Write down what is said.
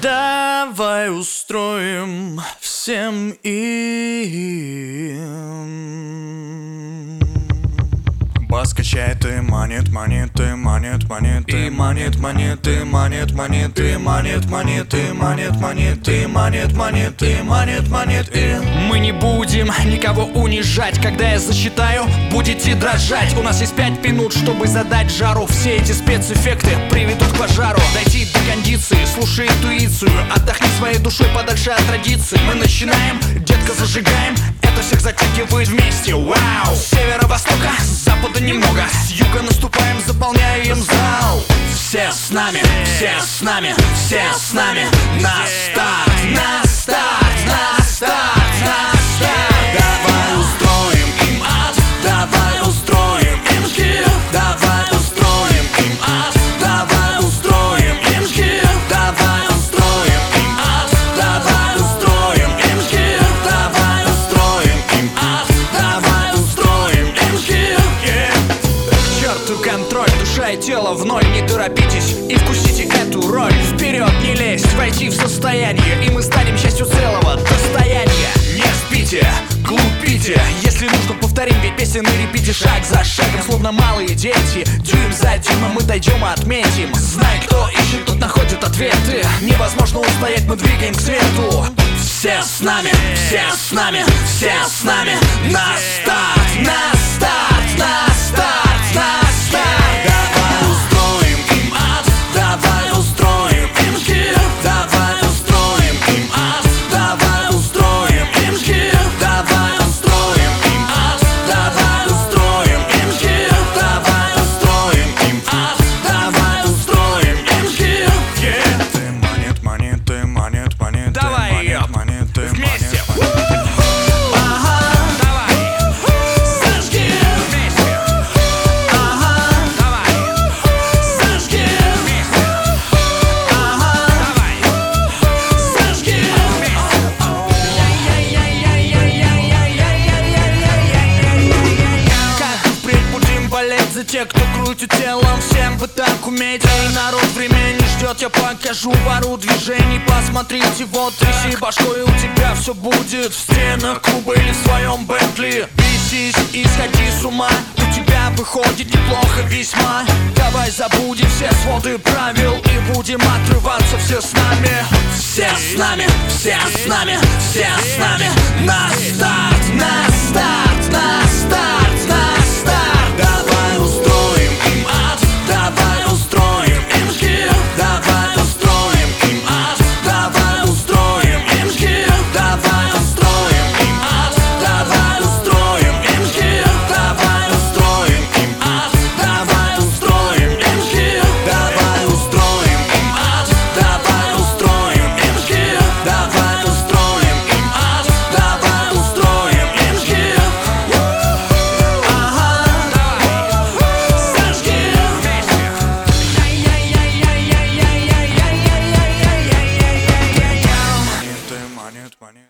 Давай устроим всем им. Бас качает и манит, монеты, манит, монеты, манит, монеты, манит, монеты, манит, монеты, манит, монеты, манит, монеты, манит, монеты. Мы не будем никого унижать. Когда я засчитаю, будете дрожать. У нас есть 5 минут, чтобы задать жару. Все эти спецэффекты приведут к пожару. Дойти до кондиции, слушай интуицию. Отдохни своей душой подальше от традиций. Мы начинаем, детка, зажигаем. Это всех затягивает вместе, вау. С северо-востока, с запада немного, с юга наступаем, заполняем зал. Все с нами, все с нами, все с нами. На старт, на старт, на старт, на старт. Давай устроим им ад, давай устроим им хит. Давай устроим им ад, давай устроим им хит. Давай устроим им ад, давай устроим им хит. Давай устроим им ад, давай устроим им хит. К черту контроль, душа и тело в ноль. Не торопитесь и вкусите эту роль. Вперед не лезть, войти в состояние, и мы станем частью целого достояния. Не спите, глупите, если нужно повторим, ведь песен и репите шаг за шагом, словно малые дети. Дюйм за дюймом мы дойдем и отметим. Знай, кто ищет, тот находит ответы. Невозможно устоять, мы двигаем к свету. Все с нами, все с нами, все с нами. На старт, на старт, на старт, на старт. Давай устроим им ад, давай устроим им хит. Давай устроим им ад, давай устроим им хит. Давай устроим им ад, давай устроим им хит. Давай устроим им ад, давай устроим им хит. Монет, монеты, монет, монеты. Давай ее монеты, вместе. Ага, Давай, зажги. вместе. Ага, Давай, зажги. вместе. Ага, Давай, зажги. как впредь будем болеть за тех, кто крутит телом. Всем бы так уметь. Эй, народ, время не ждет. Я покажу пару движений. Посмотрите, вот тряси башкой, у тебя все будет. В стенах клуба или в своем Бентли. Бесись и сходи с ума. У тебя выходит неплохо весьма. Давай забудем все своды правил и будем отрываться все с нами. Все с нами, все с нами, все с нами.